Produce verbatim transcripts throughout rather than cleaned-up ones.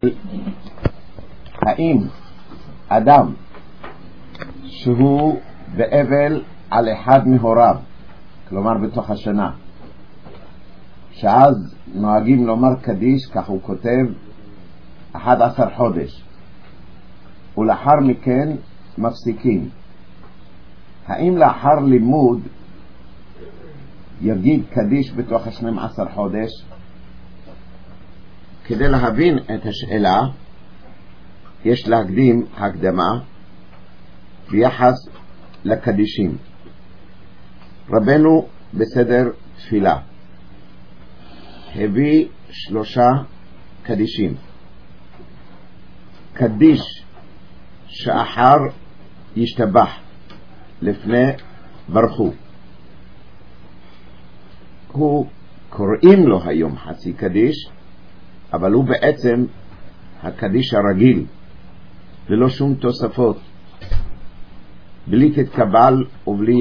האם אדם שהוא באבל על אחד מהוריו, כלומר בתוך השנה, שאז נוהגים לומר קדיש, כך הוא כותב, אחד עשר חודש, ולאחר מכן מפסיקים, האם לאחר לימוד יגיד קדיש בתוך השנים עשר חודש? כדי להבין את השאלה יש להקדים הקדמה ביחס לקדישים. רבנו בסדר תפילה הביא שלושה קדישים. קדיש שאחר ישתבח לפני ברכו, הוא קוראים לו היום חצי קדיש, אבל הוא בעצם הקדיש הרגיל ללא שום תוספות, בלי תתקבל ובלי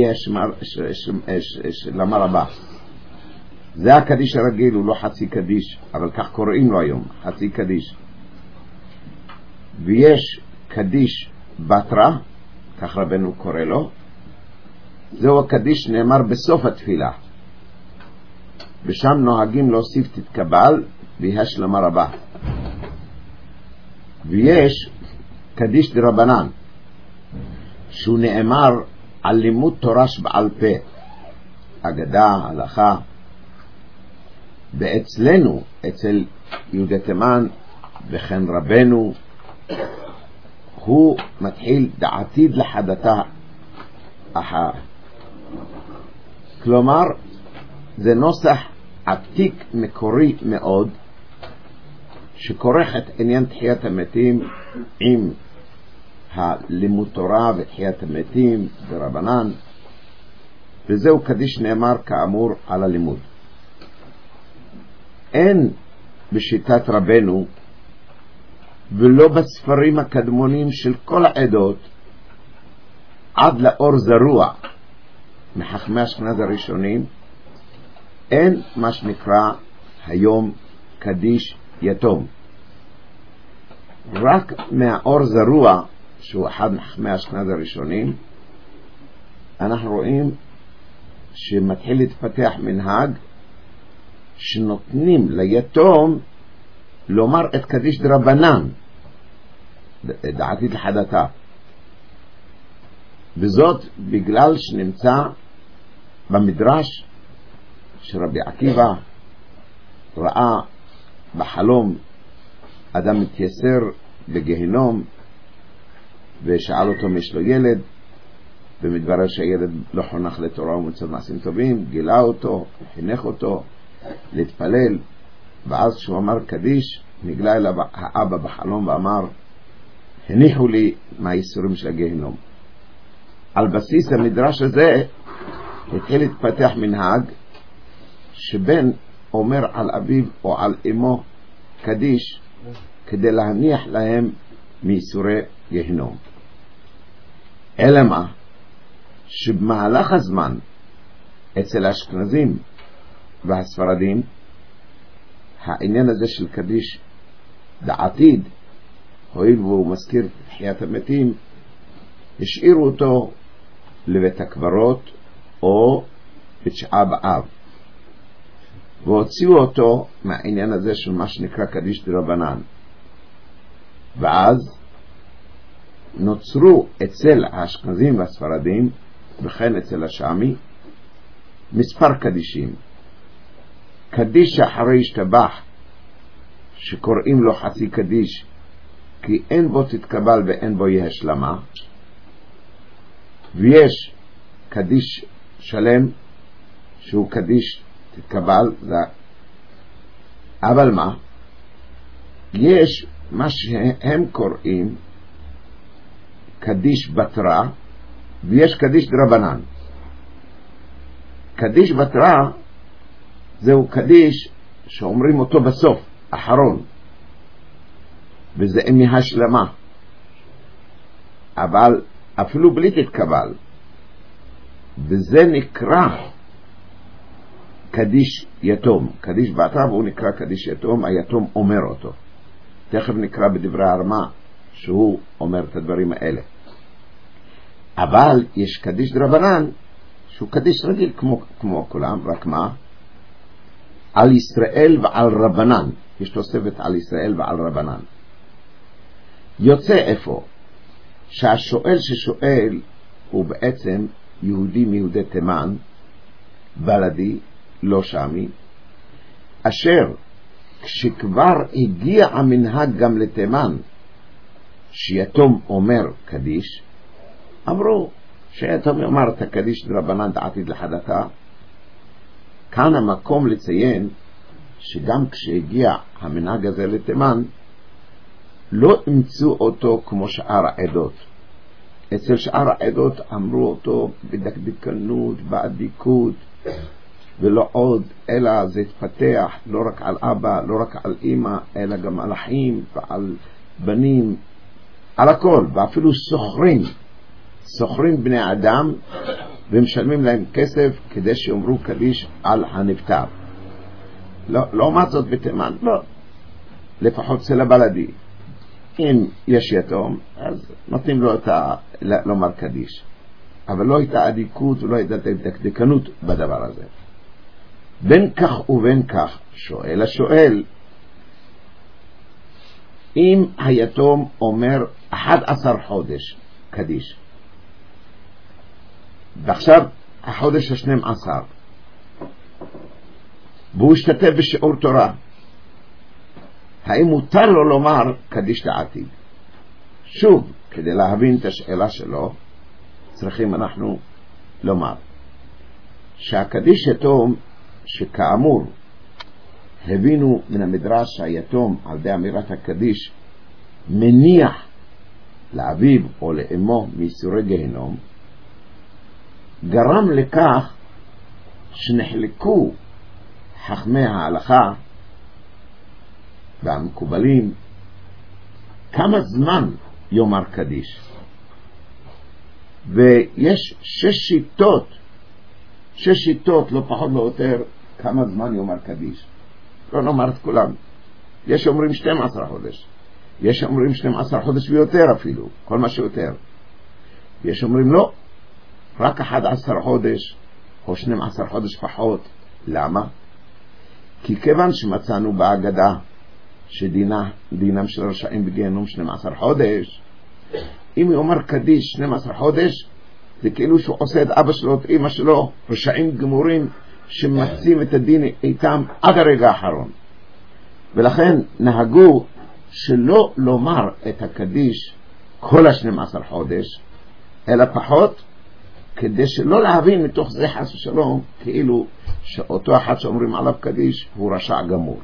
שלמה רבה. זה הקדיש הרגיל, הוא לא חצי קדיש, אבל כך קוראים לו היום, חצי קדיש. ויש קדיש בתרה, כך רבנו קורא לו, זהו הקדיש נאמר בסוף התפילה, ושם נוהגים להוסיף תתקבל והשלמה רבה. ויש קדיש דרבנן, שהוא נאמר על לימוד תורה שבעל פה, אגדה, הלכה. ואצלנו, אצל יהודי תימן וכן רבנו, הוא מתחיל דעתיד לחדתה אחר. כלומר, זה נוסח עתיק מקורי מאוד, שכורך את עניין תחיית המתים עם הלימוד תורה ותחיית המתים ברבנן, וזהו קדיש נאמר כאמור על הלימוד. אין בשיטת רבנו ולא בספרים הקדמונים של כל העדות עד לאור זרוע מחכמי אשכנז הראשונים, אין מה שנקרא היום קדיש יתום. רק מהאור זרוע, שהוא אחד מחכמי אשכנז הראשונים, אנחנו רואים שמתחיל להתפתח מנהג שנותנים ליתום לומר את קדיש דרבנן, דעתיד לחדתה, וזאת בגלל שנמצא במדרש שרבי עקיבא ראה בחלום אדם מתייסר בגהנום, ושאל אותו אם יש לו ילד, ומתברר שהילד לא חונך לתורה ומצוות מעשים טובים, גילה אותו, חינך אותו להתפלל, ואז כשהוא אמר קדיש נגלה אליו האבא בחלום ואמר, הניחו לי מהייסורים של הגהנום. על בסיס המדרש הזה התחיל להתפתח מנהג שבן אומר על אביו או על אמו קדיש כדי להניח להם מייסורי גהנום. אלא מה? שבמהלך הזמן אצל האשכנזים והספרדים העניין הזה של קדיש דעתיד, הואיל והוא מזכיר תחיית המתים, השאירו אותו לבית הקברות או בתשעה באב, והוציאו אותו מהעניין הזה של מה שנקרא קדיש דרבנן. ואז נוצרו אצל האשכנזים והספרדים וכן אצל השמי מספר קדישים. קדיש שאחרי ישתבח, שקוראים לו חצי קדיש כי אין בו תתקבל ואין בו יהיה השלמה, ויש קדיש שלם שהוא קדיש תתקבל. אבל מה? יש מה שהם קוראים קדיש בתרה, ויש קדיש דרבנן. קדיש בתרה זהו קדיש שאומרים אותו בסוף, אחרון, וזה מהשלמה, אבל אפילו בלי תתקבל, וזה נקרא קדיש יתום. קדיש בתרה והוא נקרא קדיש יתום, היתום אומר אותו. תכף נקרא בדברי הרמ"א שהוא אומר את הדברים האלה. אבל יש קדיש דרבנן שהוא קדיש רגיל כמו, כמו כולם, רק מה? על ישראל ועל רבנן. יש תוספת על ישראל ועל רבנן. יוצא איפה? שהשואל ששואל הוא בעצם יהודי מיהודי תימן, בלדי, לא שמי, אשר כשכבר הגיע המנהג גם לתימן, שיתום אומר קדיש, אמרו שיתום אומר את הקדיש דרבנן דעתיד לחדתה. כאן המקום לציין שגם כשהגיע המנהג הזה לתימן, לא אימצו אותו כמו שאר העדות. אצל שאר העדות אמרו אותו בדקדקנות, בעדיקות, ולא עוד, אלא זה התפתח לא רק על אבא, לא רק על אמא, אלא גם על אחים ועל בנים, על הכל, ואפילו סוחרים, סוחרים בני אדם, ומשלמים להם כסף כדי שאומרו קדיש על הנפטר. לא, לא מה זאת בתימן, לא. לפחות אצל הבלדי. אם יש יתום, אז נותנים לו את ה... לומר קדיש. אבל לא הייתה עדיקות ולא הייתה דקדקנות בדבר הזה. בין כך ובין כך, שואל השואל, אם היתום אומר אחד עשר חודש קדיש, ועכשיו החודש השנים עשר, והוא השתתף בשיעור תורה, האם מותר לו לומר קדיש לעתיד? שוב, כדי להבין את השאלה שלו, צריכים אנחנו לומר שהקדיש יתום, שכאמור הבינו מן המדרש שהיתום על די אמירת הקדיש מניח לאביו או לאמו מיסורי גיהנום, גרם לכך שנחלקו חכמי ההלכה והמקובלים כמה זמן יאמר קדיש. ויש שש שיטות, שש שיטות, לא פחות לא יותר, כמה זמן יאמר קדיש. לא נאמר את כולם. יש אומרים שנים עשר חודש, יש אומרים שנים עשר חודש ויותר אפילו, כל מה שיותר. יש אומרים לא, רק אחד עשר חודש או שנים עשר חודש פחות. למה? כי כיוון שמצאנו בהגדה שדינה, דינם של רשעים בגיהנום שנים עשר חודש, אם הוא אומר קדיש שנים עשר חודש, זה כאילו שהוא עושה את אבא שלו, את אמא שלו, רשעים גמורים שמצאים את הדין איתם עד הרגע האחרון. ולכן נהגו שלא לומר את הקדיש כל השנים עשר חודש, אלא פחות, כדי שלא להבין מתוך זה חס ושלום כאילו שאותו אחד שאומרים עליו קדיש הוא רשע גמור.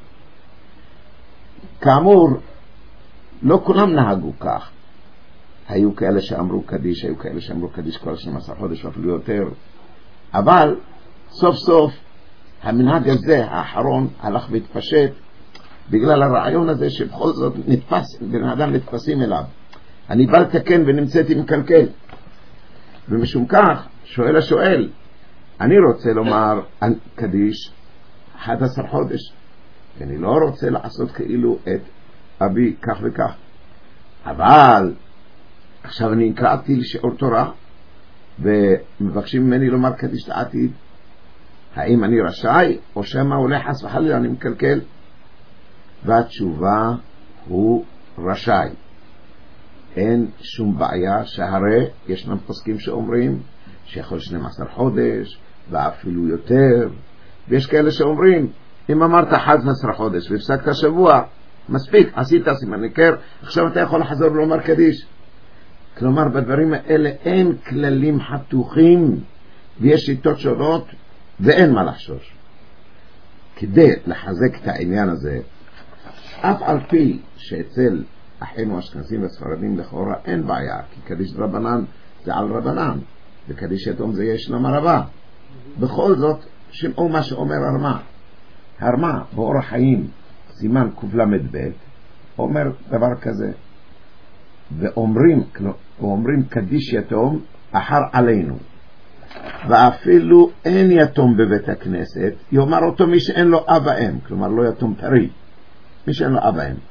כאמור, לא כולם נהגו כך. היו כאלה שאמרו קדיש, היו כאלה שאמרו קדיש כל שנים עשר חודש ואפילו יותר, אבל סוף סוף המנהג הזה האחרון הלך והתפשט בגלל הרעיון הזה שבכל זאת נתפס, בן אדם נתפסים אליו. אני בא לתקן ונמצאתי מקלקל, ומשום כך שואל השואל, אני רוצה לומר קדיש אחד עשר חודש, ואני לא רוצה לעשות כאילו את אבי כך וכך, אבל עכשיו אני נקראתי לשיעור תורה ומבקשים ממני לומר קדיש לעתיד, האם אני רשאי או שמה עולה חס וחלילה אני מקלקל? והתשובה הוא רשאי. אין שום בעיה, שהרי ישנם פוסקים שאומרים שיכול שנים עשר חודש ואפילו יותר, ויש כאלה שאומרים אם אמרת אחד עשר חודש והפסקת שבוע, מספיק, עשית סימן היכר, עכשיו אתה יכול לחזור ולומר קדיש. כלומר בדברים האלה אין כללים חתוכים ויש שיטות שונות ואין מה לחשוש. כדי לחזק את העניין הזה, אף על פי שאצל אחינו אשכנזים וספרדים לכאורה אין בעיה, כי קדיש רבנן זה על רבנן וקדיש יתום זה ישנם הרבה, בכל זאת שמעו מה שאומר הרמ"א. הרמ"א באורח חיים סימן קל"ב אומר דבר כזה, ואומרים, ואומרים קדיש יתום אחר עלינו, ואפילו אין יתום בבית הכנסת יאמר אותו מי שאין לו אבא אם, כלומר לא יתום טרי, מי שאין לו אבא אם,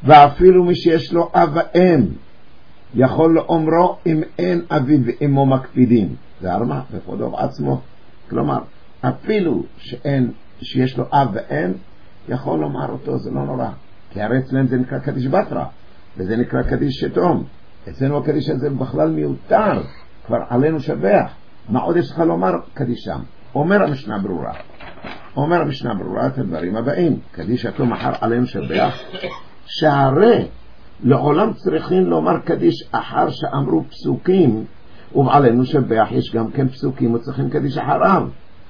ואפילו מי שיש לו אב ואם יכול לאומרו אם אין אביו ואמו מקפידים. זה הרמה בכבודו עצמו. כלומר, אפילו שאין, שיש לו אב ואם, יכול לומר אותו, זה לא נורא. כי הרי אצלם זה נקרא קדיש בתרא, וזה נקרא קדיש שתום. אצלנו הקדיש הזה בכלל מיותר, כבר עלינו שבח. מה עוד יש לך לומר קדישם? אומר המשנה ברורה. אומר המשנה ברורה את הדברים הבאים. קדיש שתום מחר עלינו שבח, שהרי לעולם צריכים לומר קדיש אחר שאמרו פסוקים, ובעלינו שבח יש גם כן פסוקים וצריכים קדיש אחריו.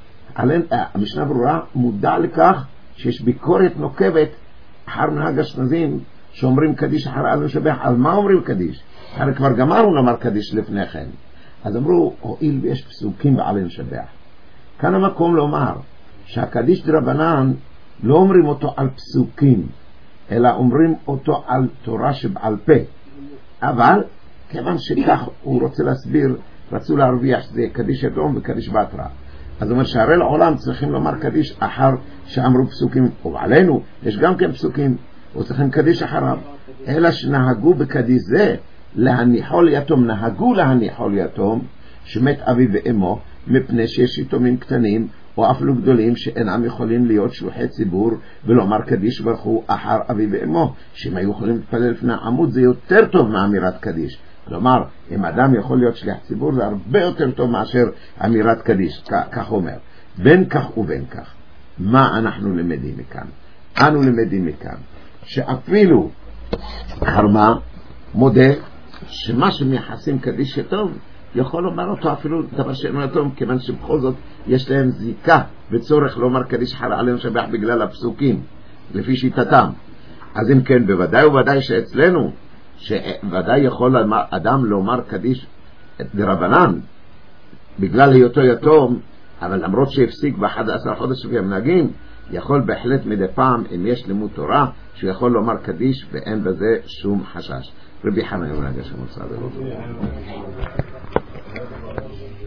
המשנה ברורה מודע לכך שיש ביקורת נוקבת אחר מנהג אשכנזים שאומרים קדיש אחר עלינו שבח. על מה אומרים קדיש? הרי כבר גמרנו לומר קדיש לפני כן. אז אמרו, הואיל ויש פסוקים בעלינו שבח, כאן המקום לומר שהקדיש דרבנן לא אומרים אותו על פסוקים, אלא אומרים אותו על תורה שבעל פה. אבל כיוון שכך הוא רוצה להסביר, רצו להרוויח שזה קדיש אדום וקדיש בתרא. אז הוא אומר שהרי לעולם צריכים לומר קדיש אחר שאמרו פסוקים, ובעלינו יש גם כן פסוקים וצריכים קדיש אחריו. אלא שנהגו בקדיש זה להניחו ליתום, נהגו להניחו ליתום שמת אבי ואמו, מפני שיש יתומים קטנים או אפילו גדולים שאינם יכולים להיות שלוחי ציבור ולומר קדיש ברכו אחר אבי ואמו. שהם היו יכולים להתפלל לפני עמוד, זה יותר טוב מאמירת קדיש. כלומר, אם אדם יכול להיות שליח ציבור, זה הרבה יותר טוב מאשר אמירת קדיש. כך אומר. בין כך ובין כך, מה אנחנו למדים מכאן? אנו למדים מכאן שאפילו הרמה מודה שמה שמייחסים קדיש טוב יכול לומר אותו אפילו דבר שאינו יתום, כיוון שבכל זאת יש להם זיקה וצורך לומר קדיש אחר עלינו שבח בגלל הפסוקים לפי שיטתם. אז אם כן, בוודאי ובוודאי שאצלנו שוודאי יכול אדם לומר קדיש דרבנן בגלל היותו יתום, אבל למרות שהפסיק באחד עשר חודש והמנהגים, יכול בהחלט מדי פעם, אם יש לימוד תורה, שהוא יכול לומר קדיש ואין בזה שום חשש. רבי חנן יונה גשם מוסד אלו.